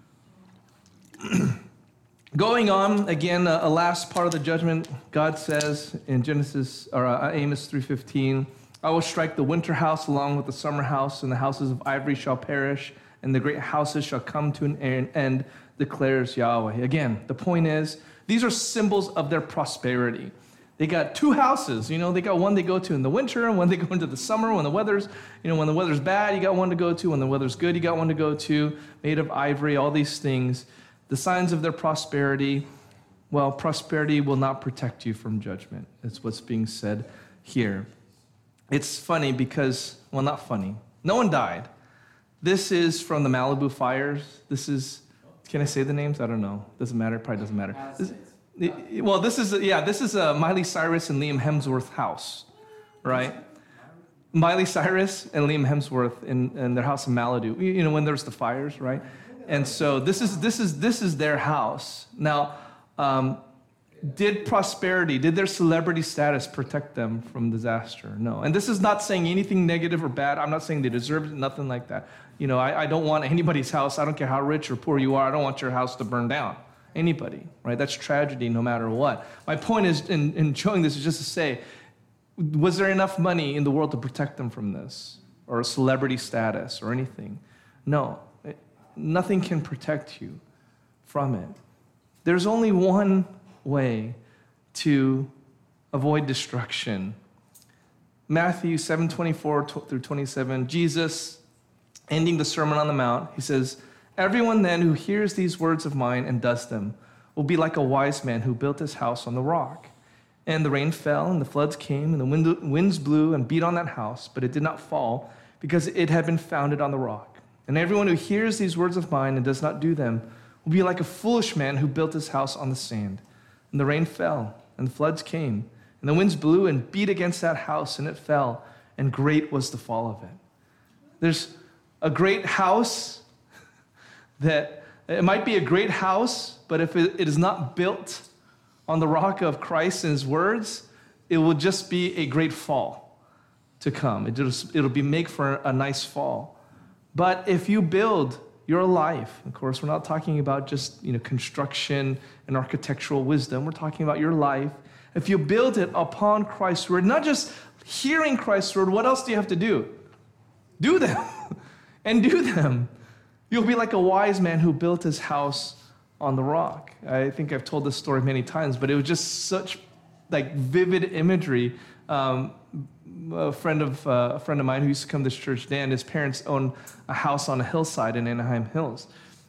Going on, again, a, a last part of the judgment, God says in Genesis, or uh, Amos three fifteen, I will strike the winter house along with the summer house, and the houses of ivory shall perish, and the great houses shall come to an end, declares Yahweh. Again, the point is, these are symbols of their prosperity. They got two houses, you know, they got one they go to in the winter, and one they go into the summer when the weather's, you know, when the weather's bad, you got one to go to. When the weather's good, you got one to go to, made of ivory, all these things. The signs of their prosperity, well, prosperity will not protect you from judgment. It's what's being said here. It's funny because, well, not funny. No one died. This is from the Malibu fires. This is, can I say the names? I don't know. Doesn't matter. Probably doesn't matter. This, well, this is, yeah, this is uh, Miley Cyrus and Liam Hemsworth house, right? Miley Cyrus and Liam Hemsworth in, in their house in Malibu. You, you know, when there's the fires, right? And so this is this is this is their house. Now, um, did prosperity, did their celebrity status protect them from disaster? No. And this is not saying anything negative or bad. I'm not saying they deserved it, nothing like that. You know, I, I don't want anybody's house. I don't care how rich or poor you are. I don't want your house to burn down. Anybody, right? That's tragedy no matter what. My point is in, in showing this is just to say, was there enough money in the world to protect them from this? Or a celebrity status or anything? No. Nothing can protect you from it. There's only one way to avoid destruction. Matthew seven twenty-four through twenty-seven, Jesus, ending the Sermon on the Mount, he says, everyone then who hears these words of mine and does them will be like a wise man who built his house on the rock. And the rain fell, and the floods came, and the wind, winds blew and beat on that house, but it did not fall because it had been founded on the rock. And everyone who hears these words of mine and does not do them will be like a foolish man who built his house on the sand. And the rain fell, and the floods came, and the winds blew and beat against that house, and it fell, and great was the fall of it. There's a great house that, it might be a great house, but if it, it is not built on the rock of Christ and his words, it will just be a great fall to come. It'll, it'll be make for a nice fall. But if you build your life, of course, we're not talking about just, you know, construction and architectural wisdom. We're talking about your life. If you build it upon Christ's word, not just hearing Christ's word, what else do you have to do? Do them and do them. You'll be like a wise man who built his house on the rock. I think I've told this story many times, but it was just such like vivid imagery. Um, A friend of uh, a friend of mine who used to come to this church, Dan, his parents own a house on a hillside in Anaheim Hills,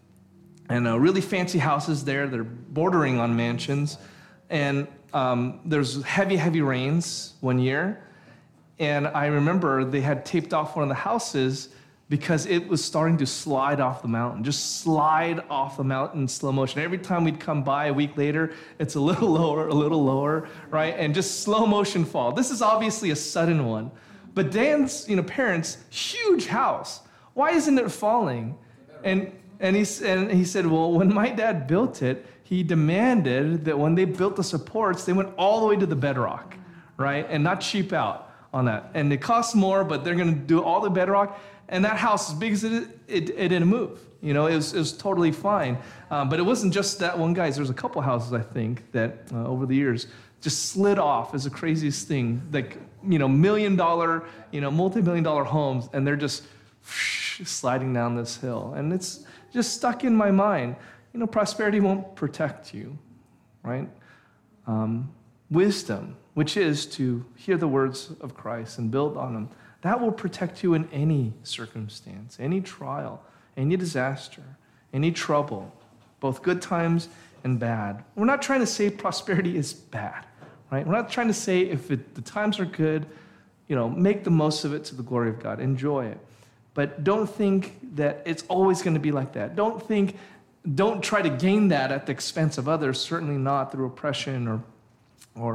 and uh, really fancy houses there. They're bordering on mansions, and um, there's heavy, heavy rains one year, and I remember they had taped off one of the houses because it was starting to slide off the mountain, just slide off the mountain in slow motion. Every time we'd come by a week later, it's a little lower, a little lower, right? And just slow motion fall. This is obviously a sudden one. But Dan's, you know, parents, huge house. Why isn't it falling? And and he, and he said, well, when my dad built it, he demanded that when they built the supports, they went all the way to the bedrock, right? And not cheap out on that. And it costs more, but they're going to do all the bedrock. And that house, as big as it is, it, it didn't move. You know, it was, it was totally fine. Um, but it wasn't just that one guy. There's a couple houses, I think, that uh, over the years just slid off as the craziest thing. Like, you know, million dollar, you know, multi-million dollar homes, and they're just whoosh, sliding down this hill. And it's just stuck in my mind. You know, prosperity won't protect you, right? Um, wisdom, which is to hear the words of Christ and build on them, that will protect you in any circumstance, any trial, any disaster, any trouble, both good times and bad. We're not trying to say prosperity is bad, right? We're not trying to say if it, the times are good, you know, make the most of it to the glory of God, enjoy it. But don't think that it's always going to be like that. Don't think, don't try to gain that at the expense of others, certainly not through oppression or, or,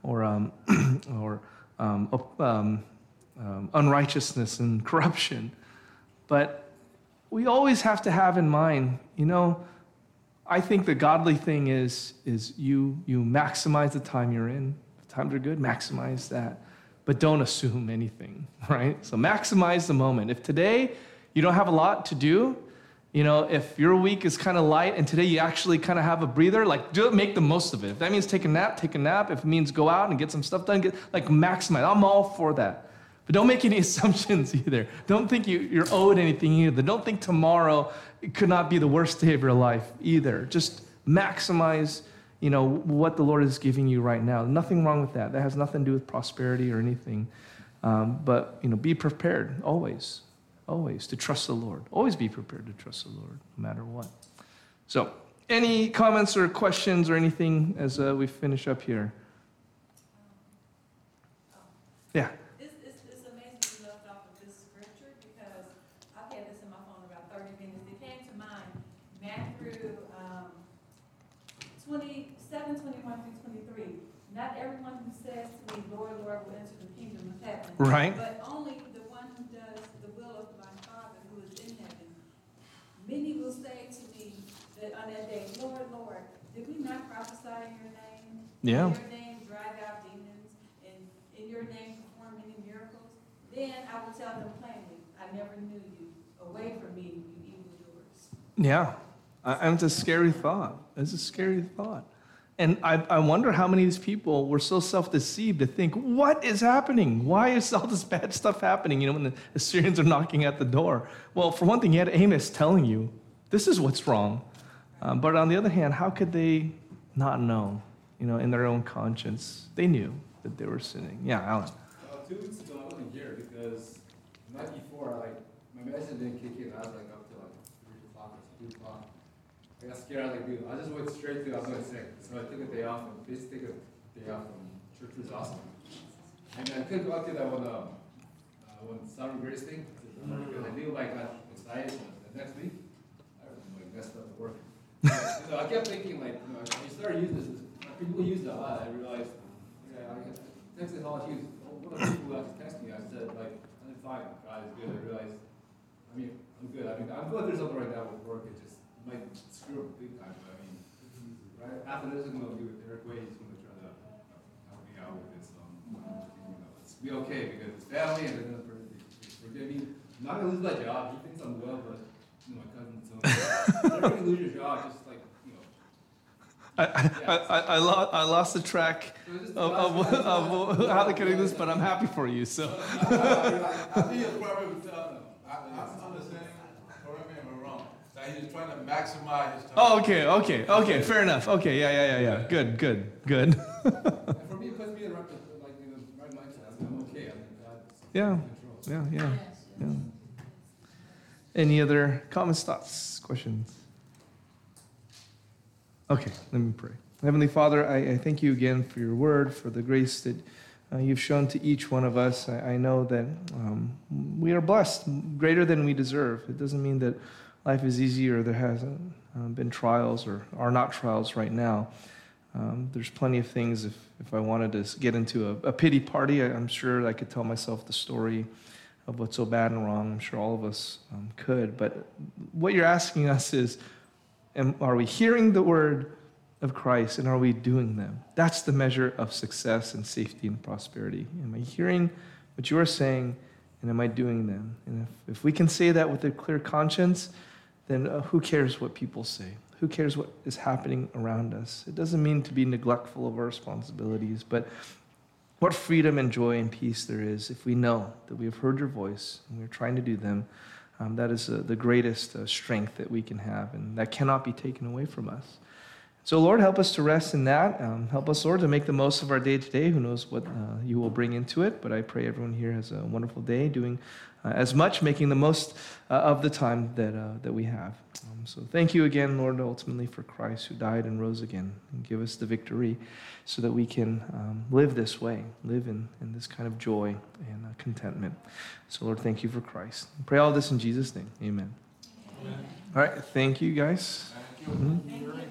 or um, or um, um, um, unrighteousness and corruption. But we always have to have in mind, you know, I think the godly thing is, is you, you maximize the time you're in. If times are good, maximize that. But don't assume anything, right? So maximize the moment. If today you don't have a lot to do, you know, if your week is kind of light and today you actually kind of have a breather, like do it, make the most of it. If that means take a nap, take a nap. If it means go out and get some stuff done, get, like maximize. I'm all for that. But don't make any assumptions either. Don't think you, you're owed anything either. Don't think tomorrow it could not be the worst day of your life either. Just maximize, you know, what the Lord is giving you right now. Nothing wrong with that. That has nothing to do with prosperity or anything. Um, but, you know, be prepared always, always to trust the Lord. Always be prepared to trust the Lord, no matter what. So, any comments or questions or anything as uh, we finish up here? Yeah. It's, it's, it's amazing you left off of this scripture because I've had this in my phone about thirty minutes. It came to mind, Matthew um, twenty-seven, twenty-one through twenty-three. Not everyone who says to me, Lord, Lord, will enter the kingdom of heaven. Right. But only the one who does the will of my Father who is in heaven. Many will say to me that on that day, Lord, Lord, did we not prophesy in your name? Yeah. In your name drive out demons, and in your name perform many miracles? Then I will tell them plainly, I never knew you. Away from me, you evildoers. Yeah. I, and it's a scary thought. It's a scary thought. And I, I wonder how many of these people were so self-deceived to think, what is happening? Why is all this bad stuff happening, you know, when the Assyrians are knocking at the door? Well, for one thing, you had Amos telling you, this is what's wrong. Um, but on the other hand, how could they not know, you know, in their own conscience? They knew that they were sinning. Yeah, Alan. Uh, two weeks ago, I wasn't here because the night before, like, my medicine didn't kick in. I was like up to like three o'clock or two o'clock. I got scared. I was like, dude, I just went straight to I was going sick. So I took a day off. And basically took a day off from church was awesome. And I couldn't go out to that one, um, uh, one Sovereign Grace thing because I knew like I got excited. The next week, I was like messed up at work. So I kept thinking like, you know, I started using this. People use it a lot. I realized, yeah, I texted all you. One of the people who actually texted me, I said like, I'm fine. God is good. I realized, I mean, I'm good. I mean, I'm going through something right now with work. It just might screw up big time, but I mean, right after this, I'm going to do it. Eric Way is going to try to help me out with this. Um, you know, let's be okay because it's family and they're going to forgive me. I'm not going to lose my job. He thinks I'm well, but you know, my cousin. So you're going to lose your job, just like you know. I, I, I, I, lost, I lost the track of, of, of, of how they're getting this, but I'm happy for you. So. I think it's probably was telling them. I, I understand. Correct me if I'm wrong. That he was trying to maximize his time. Oh, okay, okay, okay, fair enough. Okay, yeah, yeah, yeah, yeah. Good, good, good. And for me, it puts me in the right, like, you know, right mindset. I'm okay. I think God's Yeah, in control. yeah, yeah, yeah. Any other comments, thoughts, questions? Okay, let me pray. Heavenly Father, I, I thank you again for your word, for the grace that uh, you've shown to each one of us. I, I know that um, we are blessed, greater than we deserve. It doesn't mean that life is easy or there hasn't um, been trials or are not trials right now. Um, there's plenty of things. If, if I wanted to get into a, a pity party, I, I'm sure I could tell myself the story of what's so bad and wrong. I'm sure all of us um, could. But what you're asking us is, am, are we hearing the word of Christ and are we doing them? That's the measure of success and safety and prosperity. Am I hearing what you are saying and am I doing them? And if, if we can say that with a clear conscience, then uh, who cares what people say? Who cares what is happening around us? It doesn't mean to be neglectful of our responsibilities, but what freedom and joy and peace there is if we know that we have heard your voice and we're trying to do them. Um, that is uh, the greatest uh, strength that we can have, and that cannot be taken away from us. So, Lord, help us to rest in that. Um, help us, Lord, to make the most of our day today. Who knows what uh, you will bring into it, but I pray everyone here has a wonderful day, doing uh, as much, making the most uh, of the time that, uh, that we have. Um, so thank you again, Lord, ultimately for Christ who died and rose again, and give us the victory so that we can um, live this way, live in, in this kind of joy and uh, contentment. So, Lord, thank you for Christ. I pray all this in Jesus' name. Amen. Amen. All right, thank you, guys. Thank you. Mhm. Thank you.